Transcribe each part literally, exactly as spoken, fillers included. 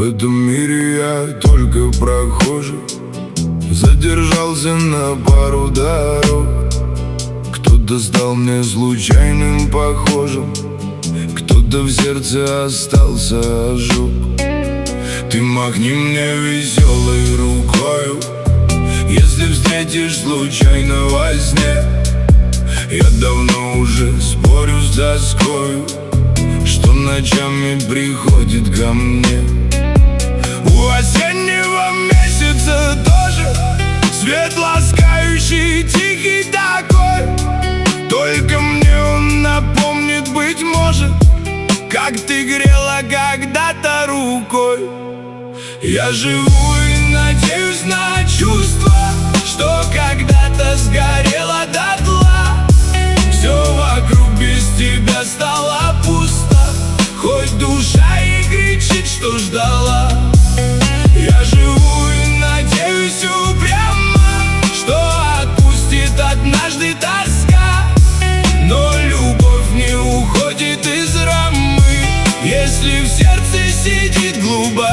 этом мире я только прохожий, задержался на пару дорог. Кто-то стал мне случайным похожим, кто-то в сердце остался ожог. Ты махни мне веселой рукою, если встретишь случайно во сне. Я давно уже спорю с тоскою, что ночами приходит ко мне. У осеннего месяца тоже свет ласкающий, тихий такой. Только мне он напомнит, быть может, как ты грела когда-то рукой. Я живу и надеюсь на чувство, что когда-то сгорело дотла. Все вокруг без тебя стало пусто, хоть душа и кричит, что ждала. Я живу и надеюсь упрямо, что отпустит однажды тоска. Но любовь не уходит из рамы, если в сердце сидит глубоко.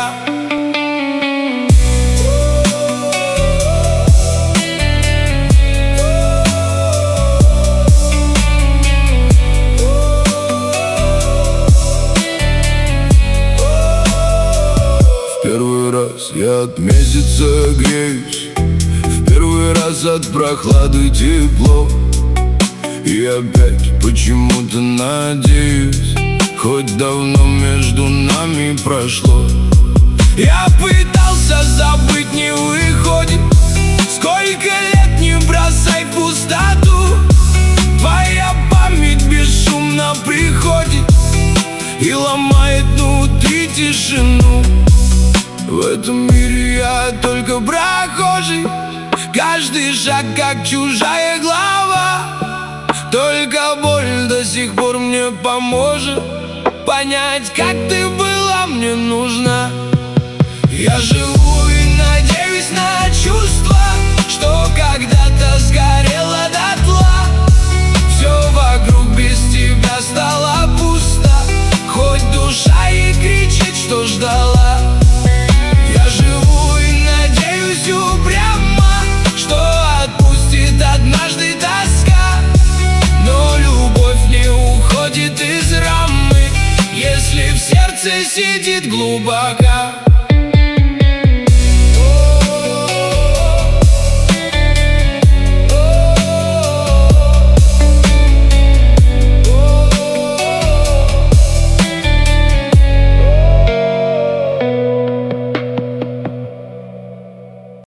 Первый раз я от месяца греюсь, в первый раз от прохлады тепло. И опять почему-то надеюсь, хоть давно между нами прошло. Я пытался забыть, не выходит. Сколько лет не бросай в пустоту. Твоя память бесшумно приходит и ломает внутри тишину. В этом мире я только прохожий, каждый шаг как чужая глава. Только боль до сих пор мне поможет понять, как ты была мне нужна. Я живу